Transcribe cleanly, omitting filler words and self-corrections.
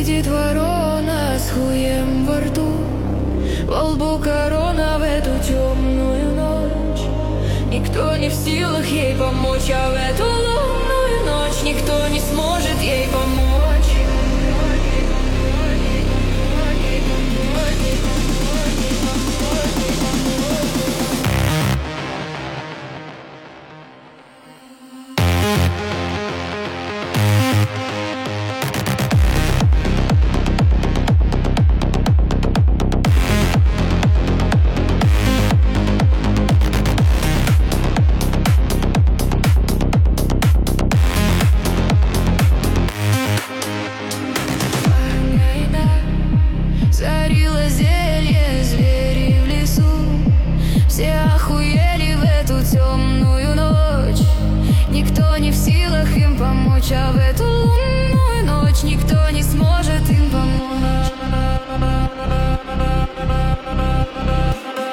Сидит ворона с хуем во рту, во лбу корона в эту темную ночь. Никто не в силах ей помочь, а в эту